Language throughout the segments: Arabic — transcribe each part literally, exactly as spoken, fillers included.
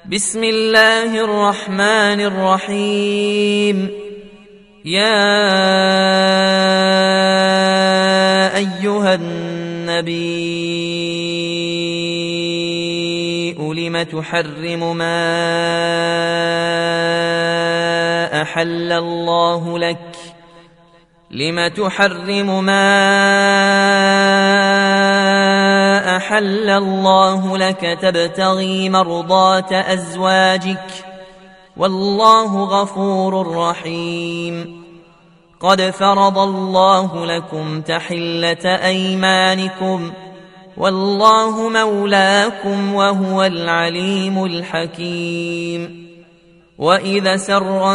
بسم الله الرحمن الرحيم. يا أيها النبي لم تحرم ما أحل الله لك لم تحرم ما أحل الله لك تبتغي مرضات أزواجك والله غفور رحيم. قد فرض الله لكم تحلة أيمانكم والله مولاكم وهو العليم الحكيم. وإذا سر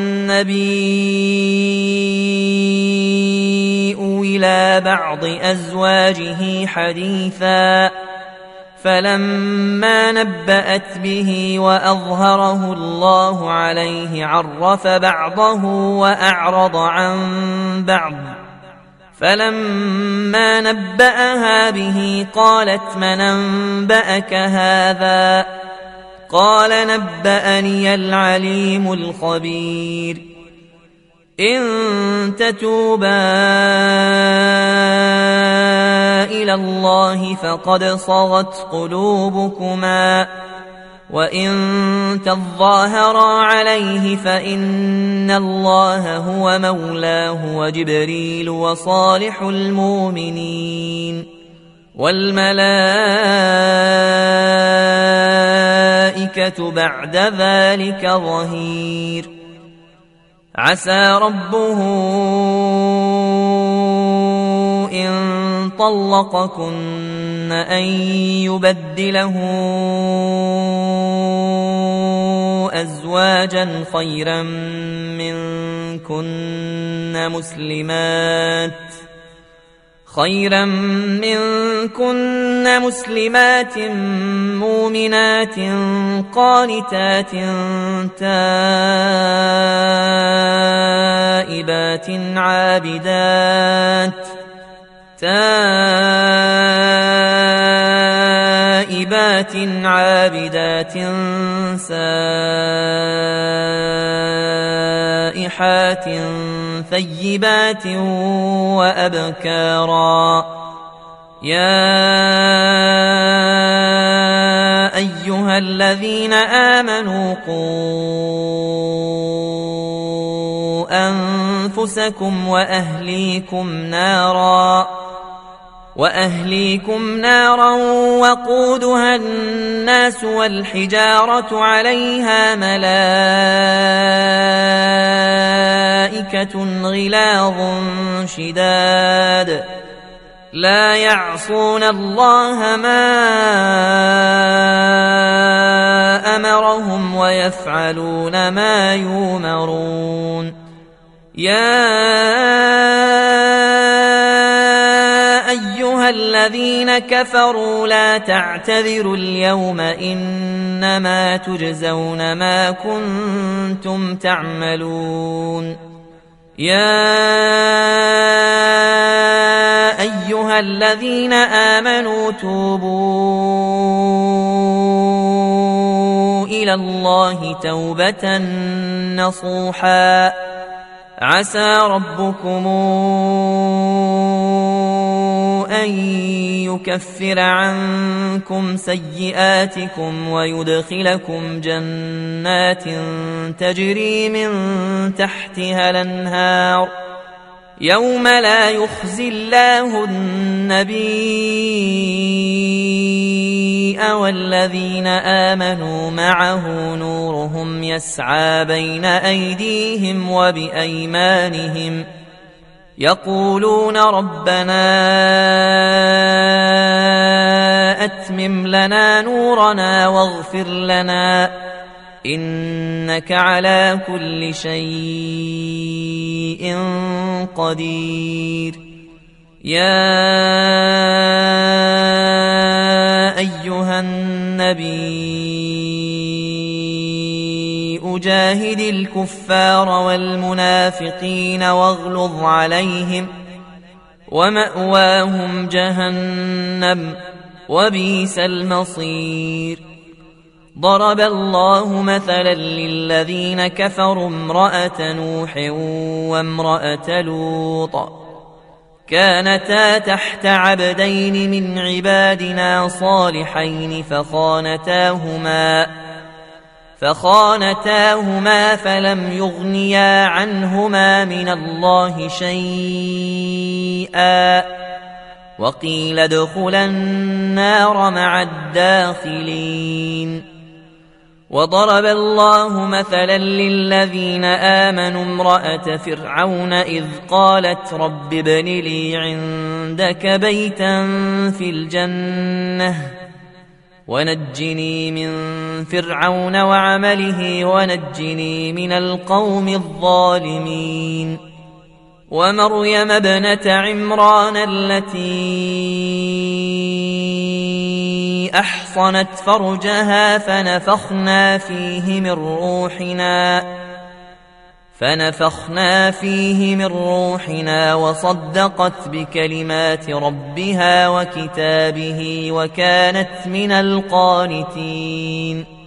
النبي إلى بعض أزواجه حديثا فلما نبأت به وأظهره الله عليه عرف بعضه وأعرض عن بعض، فلما نبأها به قالت من أنبأك هذا؟ قال نبأني العليم الخبير. إن تتوبا إلى الله فقد صغت قلوبكما، وإن تظاهرا عليه فإن الله هو مولاه وجبريل وصالح المؤمنين والملائكة بعد ذلك ظهير. عسى ربه إن طلقكن أن يبدله أزواجا خيرا منكن مسلمات خيرا منكن مسلمات مؤمنات قانتات تائبات عابدات تائبات عابدات سائحات ثيبات وأبكارا. يا أيها الذين آمنوا قوا أنفسكم وأهليكم نارا وأهليكم نارا وقودها الناس والحجارة عليها ملائكة غلاظ شداد لا يعصون الله ما أمرهم ويفعلون ما يؤمرون. يا أيها الذين كفروا لا تعتذروا اليوم إنما تجزون ما كنتم تعملون. يا أيها الذين آمنوا توبوا إلى الله توبة نصوحا عسى ربكم أن يكفر عنكم سيئاتكم ويدخلكم جنات تجري من تحتها الأنهار يوم لا يخزي الله النبي والذين آمنوا معه نورهم يسعى بين أيديهم وبأيمانهم يقولون ربنا أتمم لنا نورنا واغفر لنا إنك على كل شيء قدير. يا أيها النبي أجاهد الكفار والمنافقين واغلظ عليهم ومأواهم جهنم وبئس المصير. ضرب الله مثلا للذين كفروا امرأة نوح وامرأة لوط كانتا تحت عبدين من عبادنا صالحين فخانتاهما فخانتاهما فلم يغنيا عنهما من الله شيئا وقيل ادخلا النار مع الداخلين. وضرب الله مثلا للذين آمنوا امرأة فرعون إذ قالت رب ابن لي عندك بيتا في الجنة ونجني من فرعون وعمله ونجني من القوم الظالمين. ومريم ابنة عمران التي أحصنت فرجها فنفخنا فيه من روحنا فنفخنا فيه من روحنا وصدقت بكلمات ربها وكتابه وكانت من القانتين.